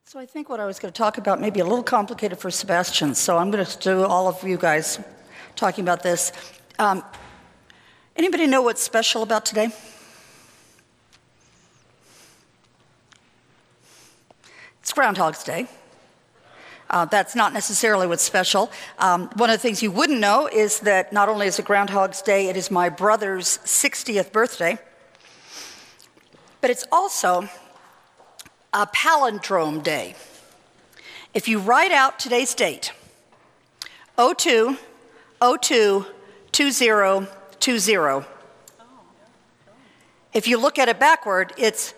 So I think what I was going to talk about may be a little complicated for Sebastian, so I'm going to do all of you guys talking about this. Anybody know what's special about today? It's Groundhog's Day. That's not necessarily what's special. One of the things you wouldn't know is that not only is it Groundhog's Day, it is my brother's 60th birthday, but it's also a palindrome day. If you write out today's date, 02/02/2020. If you look at it backward, it's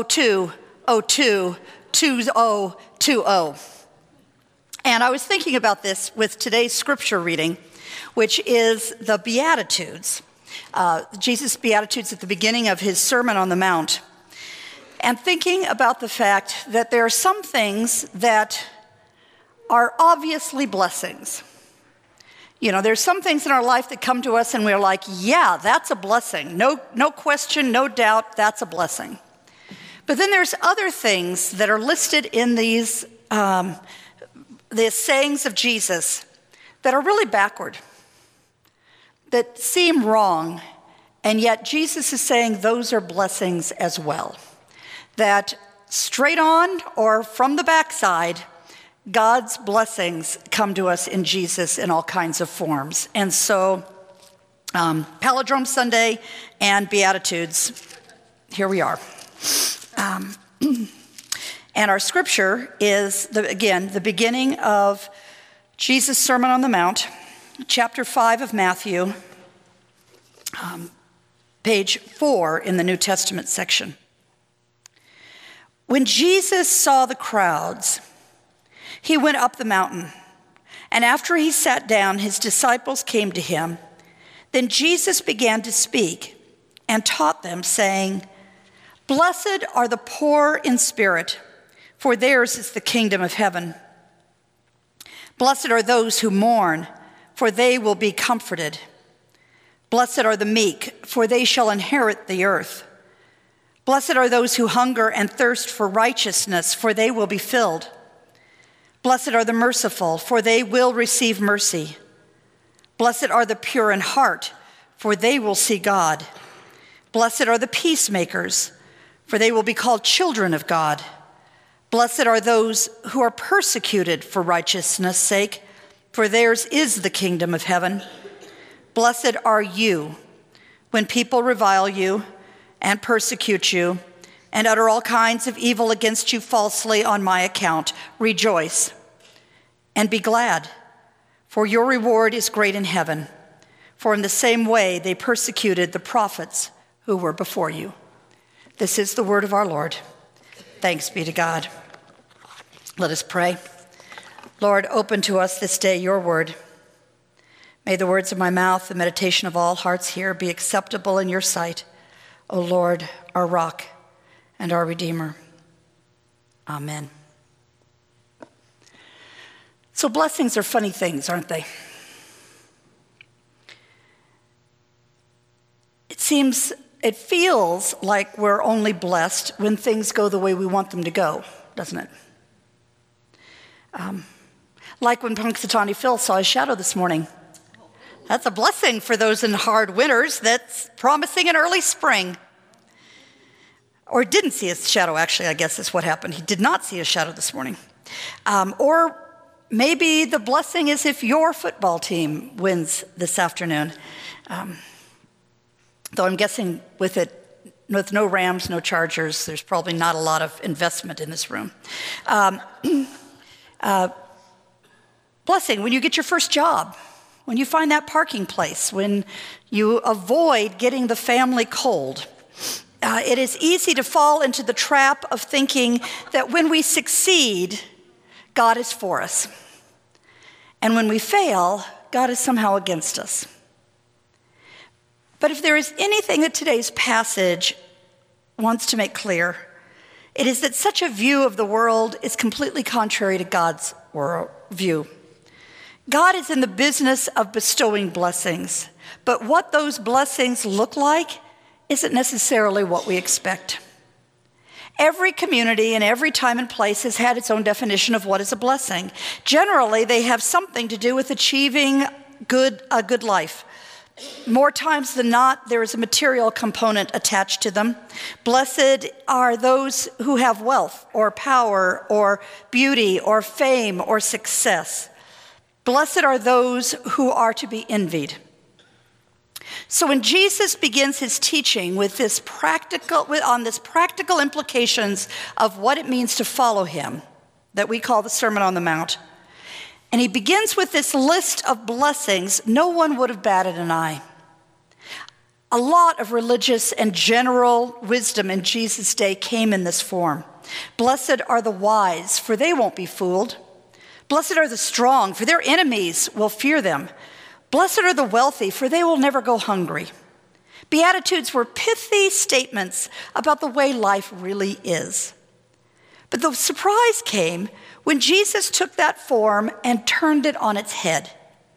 02/02/2020. And I was thinking about this with today's scripture reading, which is the Beatitudes. Jesus' Beatitudes at the beginning of his Sermon on the Mount. And thinking about the fact that there are some things that are obviously blessings. You know, there's some things in our life that come to us and we're like, yeah, that's a blessing. No question, no doubt, that's a blessing. But then there's other things that are listed in these the sayings of Jesus that are really backward, that seem wrong, and yet Jesus is saying those are blessings as well. That straight on or from the backside, God's blessings come to us in Jesus in all kinds of forms. And so, Palindrome Sunday and Beatitudes, here we are. And our scripture is, the beginning of Jesus' Sermon on the Mount, chapter 5 of Matthew, page 4 in the New Testament section. When Jesus saw the crowds, he went up the mountain, and after he sat down, his disciples came to him. Then Jesus began to speak and taught them, saying, "Blessed are the poor in spirit, for theirs is the kingdom of heaven. Blessed are those who mourn, for they will be comforted. Blessed are the meek, for they shall inherit the earth. Blessed are those who hunger and thirst for righteousness, for they will be filled. Blessed are the merciful, for they will receive mercy. Blessed are the pure in heart, for they will see God. Blessed are the peacemakers, for they will be called children of God. Blessed are those who are persecuted for righteousness' sake, for theirs is the kingdom of heaven. Blessed are you when people revile you and persecute you, and utter all kinds of evil against you falsely on my account. Rejoice and be glad, for your reward is great in heaven. For in the same way they persecuted the prophets who were before you." This is the word of our Lord. Thanks be to God. Let us pray. Lord, open to us this day your word. May the words of my mouth, the meditation of all hearts here be acceptable in your sight, O Lord, our rock and our Redeemer. Amen. So blessings are funny things, aren't they? It feels like we're only blessed when things go the way we want them to go, doesn't it? Like when Punxsutawney Phil saw his shadow this morning. That's a blessing for those in hard winters. That's promising an early spring. Or didn't see his shadow, actually, I guess is what happened. He did not see his shadow this morning. Or maybe the blessing is if your football team wins this afternoon. Though I'm guessing with no Rams, no Chargers, there's probably not a lot of investment in this room. Blessing when you get your first job. When you find that parking place, when you avoid getting the family cold. It is easy to fall into the trap of thinking that when we succeed, God is for us. And when we fail, God is somehow against us. But if there is anything that today's passage wants to make clear, it is that such a view of the world is completely contrary to God's view. God is in the business of bestowing blessings, but what those blessings look like isn't necessarily what we expect. Every community and every time and place has had its own definition of what is a blessing. Generally, they have something to do with achieving a good life. More times than not, there is a material component attached to them. Blessed are those who have wealth or power or beauty or fame or success. Blessed are those who are to be envied. So when Jesus begins his teaching with this practical implications of what it means to follow him, that we call the Sermon on the Mount, and he begins with this list of blessings, no one would have batted an eye. A lot of religious and general wisdom in Jesus' day came in this form. Blessed are the wise, for they won't be fooled. Blessed are the strong, for their enemies will fear them. Blessed are the wealthy, for they will never go hungry. Beatitudes were pithy statements about the way life really is. But the surprise came when Jesus took that form and turned it on its head.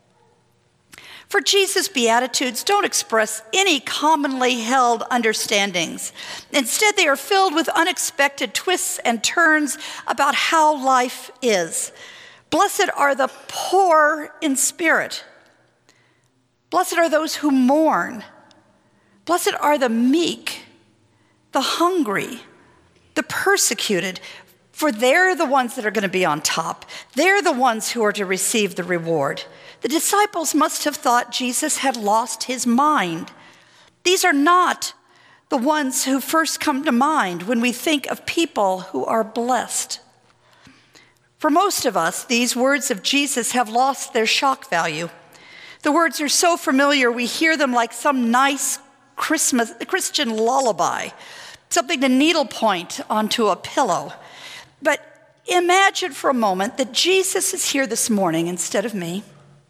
For Jesus, Beatitudes don't express any commonly held understandings. Instead, they are filled with unexpected twists and turns about how life is. Blessed are the poor in spirit. Blessed are those who mourn. Blessed are the meek, the hungry, the persecuted, for they're the ones that are going to be on top. They're the ones who are to receive the reward. The disciples must have thought Jesus had lost his mind. These are not the ones who first come to mind when we think of people who are blessed. For most of us, these words of Jesus have lost their shock value. The words are so familiar, we hear them like some nice Christian lullaby, something to needlepoint onto a pillow. But imagine for a moment that Jesus is here this morning instead of me,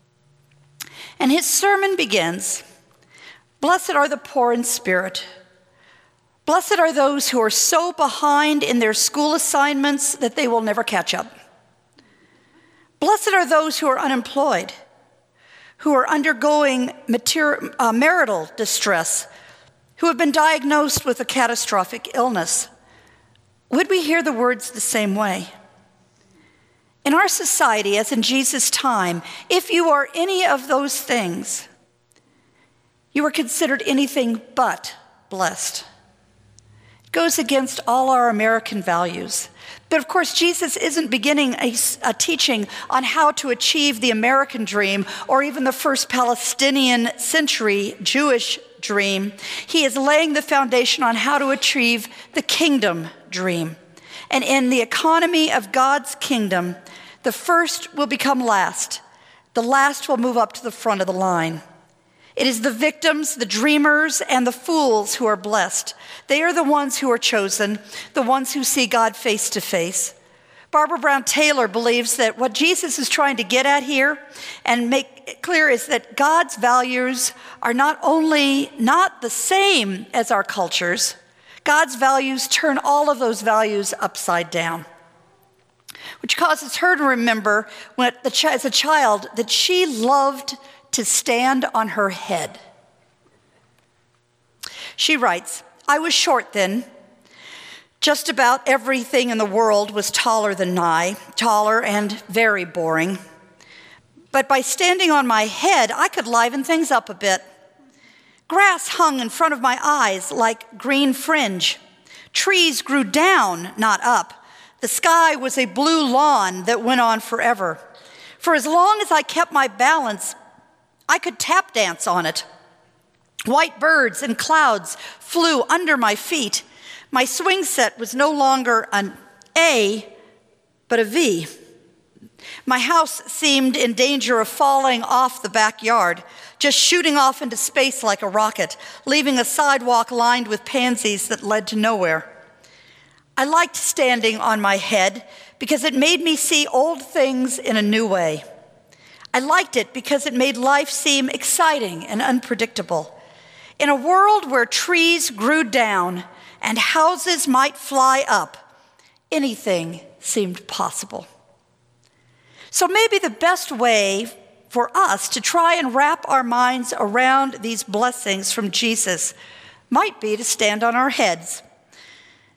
and his sermon begins, "Blessed are the poor in spirit. Blessed are those who are so behind in their school assignments that they will never catch up. Blessed are those who are unemployed, who are undergoing marital distress, who have been diagnosed with a catastrophic illness." Would we hear the words the same way? In our society, as in Jesus' time, if you are any of those things, you are considered anything but blessed. It goes against all our American values. But of course, Jesus isn't beginning a teaching on how to achieve the American dream or even the first Palestinian century Jewish dream. He is laying the foundation on how to achieve the kingdom dream. And in the economy of God's kingdom, the first will become last. The last will move up to the front of the line. It is the victims, the dreamers, and the fools who are blessed. They are the ones who are chosen, the ones who see God face to face. Barbara Brown Taylor believes that what Jesus is trying to get at here and make it clear is that God's values are not only not the same as our culture's, God's values turn all of those values upside down, which causes her to remember as a child that she loved to stand on her head. She writes, "I was short then. Just about everything in the world was taller than I, taller and very boring. But by standing on my head, I could liven things up a bit. Grass hung in front of my eyes like green fringe. Trees grew down, not up. The sky was a blue lawn that went on forever. For as long as I kept my balance, I could tap dance on it. White birds and clouds flew under my feet. My swing set was no longer an A, but a V. My house seemed in danger of falling off the backyard, just shooting off into space like a rocket, leaving a sidewalk lined with pansies that led to nowhere. I liked standing on my head because it made me see old things in a new way. I liked it because it made life seem exciting and unpredictable. In a world where trees grew down and houses might fly up, anything seemed possible." So maybe the best way for us to try and wrap our minds around these blessings from Jesus might be to stand on our heads.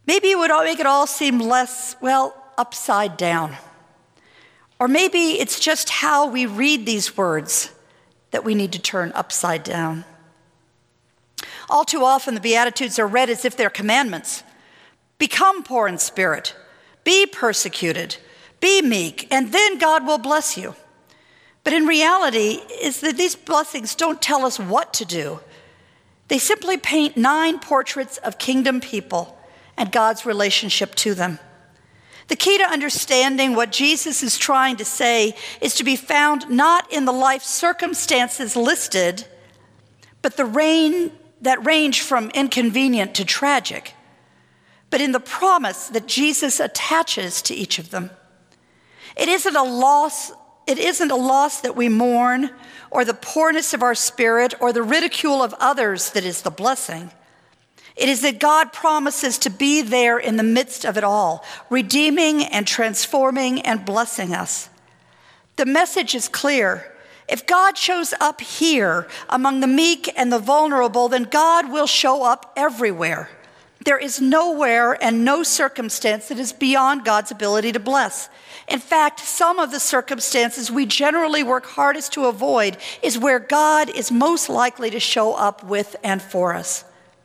Maybe it would make it all seem less, upside down. Or maybe it's just how we read these words that we need to turn upside down. All too often, the Beatitudes are read as if they're commandments. Become poor in spirit, be persecuted, be meek, and then God will bless you. But in reality, is that these blessings don't tell us what to do. They simply paint 9 portraits of kingdom people and God's relationship to them. The key to understanding what Jesus is trying to say is to be found not in the life circumstances listed, but that range from inconvenient to tragic, but in the promise that Jesus attaches to each of them. It isn't a loss that we mourn, or the poorness of our spirit, or the ridicule of others that is the blessing. It is that God promises to be there in the midst of it all, redeeming and transforming and blessing us. The message is clear. If God shows up here among the meek and the vulnerable, then God will show up everywhere. There is nowhere and no circumstance that is beyond God's ability to bless. In fact, some of the circumstances we generally work hardest to avoid is where God is most likely to show up with and for us.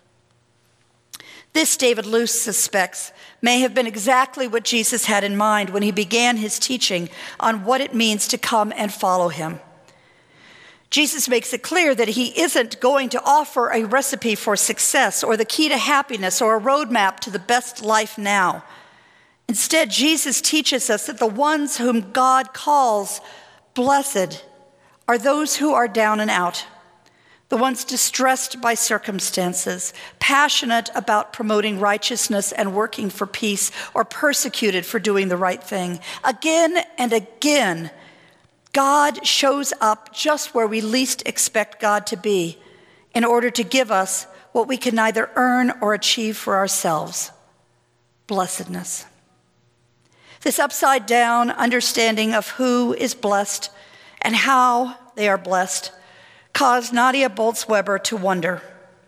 This, David Luce suspects, may have been exactly what Jesus had in mind when he began his teaching on what it means to come and follow him. Jesus makes it clear that he isn't going to offer a recipe for success or the key to happiness or a roadmap to the best life now. Instead, Jesus teaches us that the ones whom God calls blessed are those who are down and out, the ones distressed by circumstances, passionate about promoting righteousness and working for peace, or persecuted for doing the right thing. Again and again, God shows up just where we least expect God to be in order to give us what we can neither earn or achieve for ourselves: blessedness. This upside down understanding of who is blessed and how they are blessed caused Nadia Bolz-Weber to wonder.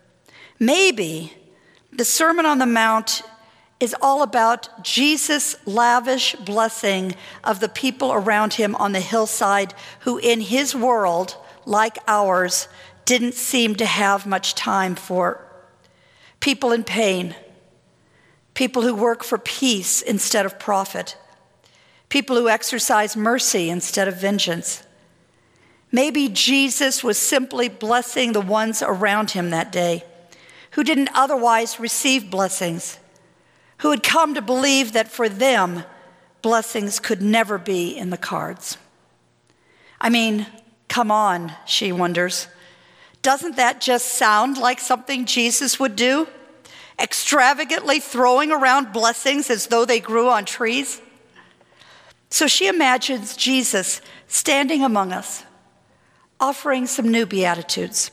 Maybe the Sermon on the Mount is all about Jesus' lavish blessing of the people around him on the hillside who in his world, like ours, didn't seem to have much time for people in pain, people who work for peace instead of profit, people who exercise mercy instead of vengeance. Maybe Jesus was simply blessing the ones around him that day who didn't otherwise receive blessings, who had come to believe that for them, blessings could never be in the cards. I mean, come on, she wonders. Doesn't that just sound like something Jesus would do? Extravagantly throwing around blessings as though they grew on trees? So she imagines Jesus standing among us, offering some new Beatitudes.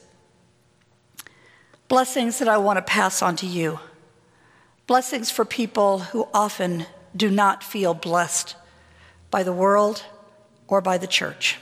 Blessings that I want to pass on to you. Blessings for people who often do not feel blessed by the world or by the church.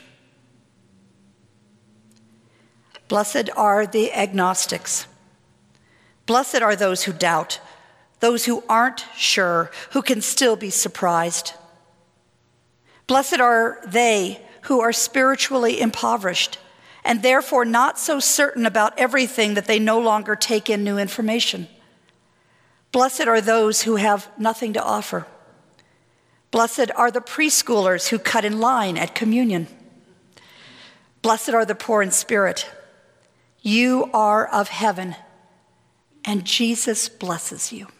Blessed are the agnostics. Blessed are those who doubt, those who aren't sure, who can still be surprised. Blessed are they who are spiritually impoverished and therefore not so certain about everything that they no longer take in new information. Blessed are those who have nothing to offer. Blessed are the preschoolers who cut in line at communion. Blessed are the poor in spirit. You are of heaven, and Jesus blesses you.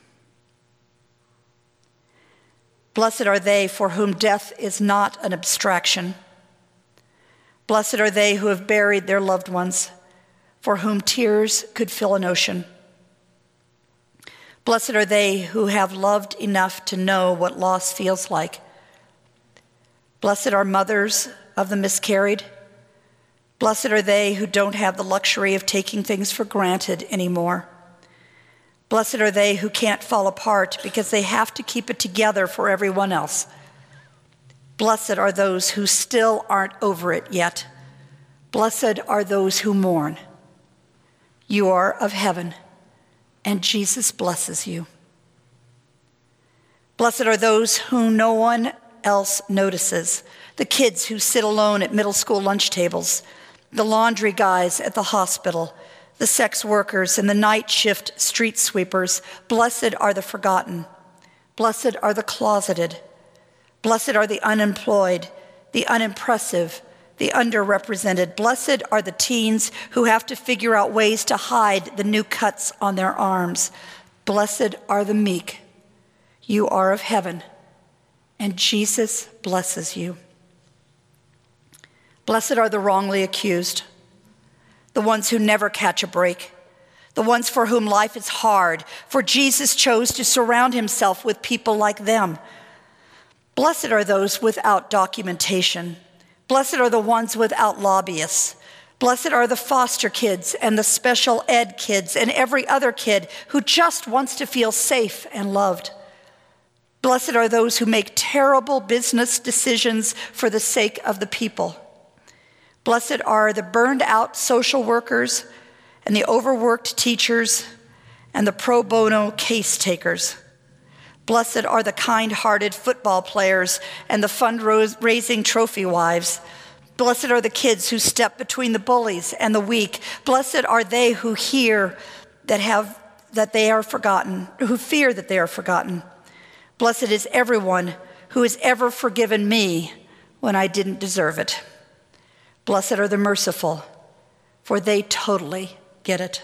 Blessed are they for whom death is not an abstraction. Blessed are they who have buried their loved ones, for whom tears could fill an ocean. Blessed are they who have loved enough to know what loss feels like. Blessed are mothers of the miscarried. Blessed are they who don't have the luxury of taking things for granted anymore. Blessed are they who can't fall apart because they have to keep it together for everyone else. Blessed are those who still aren't over it yet. Blessed are those who mourn. You are of heaven, and Jesus blesses you. Blessed are those whom no one else notices, the kids who sit alone at middle school lunch tables, the laundry guys at the hospital, the sex workers and the night shift street sweepers. Blessed are the forgotten. Blessed are the closeted. Blessed are the unemployed, the unimpressive, the underrepresented. Blessed are the teens who have to figure out ways to hide the new cuts on their arms. Blessed are the meek. You are of heaven, and Jesus blesses you. Blessed are the wrongly accused, the ones who never catch a break, the ones for whom life is hard, for Jesus chose to surround himself with people like them. Blessed are those without documentation. Blessed are the ones without lobbyists. Blessed are the foster kids and the special ed kids and every other kid who just wants to feel safe and loved. Blessed are those who make terrible business decisions for the sake of the people. Blessed are the burned out social workers and the overworked teachers and the pro bono case takers. Blessed are the kind-hearted football players and the fundraising trophy wives. Blessed are the kids who step between the bullies and the weak. Blessed are they who fear that they are forgotten. Blessed is everyone who has ever forgiven me when I didn't deserve it. Blessed are the merciful, for they totally get it.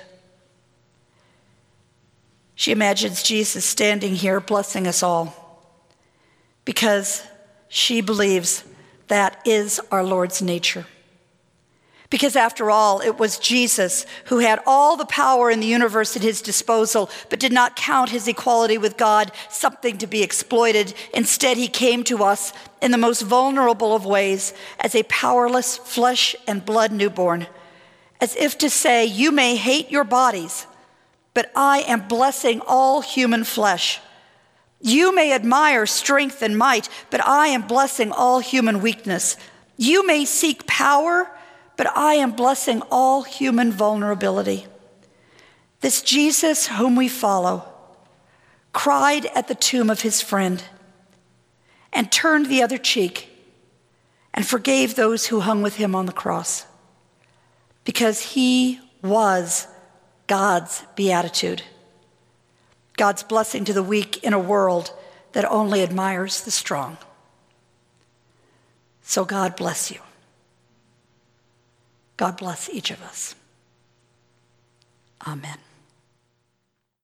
She imagines Jesus standing here blessing us all because she believes that is our Lord's nature. Because after all, it was Jesus who had all the power in the universe at his disposal, but did not count his equality with God something to be exploited. Instead, he came to us in the most vulnerable of ways as a powerless flesh and blood newborn, as if to say, you may hate your bodies, but I am blessing all human flesh. You may admire strength and might, but I am blessing all human weakness. You may seek power, but I am blessing all human vulnerability. This Jesus whom we follow cried at the tomb of his friend and turned the other cheek and forgave those who hung with him on the cross because he was God's beatitude, God's blessing to the weak in a world that only admires the strong. So God bless you. God bless each of us. Amen.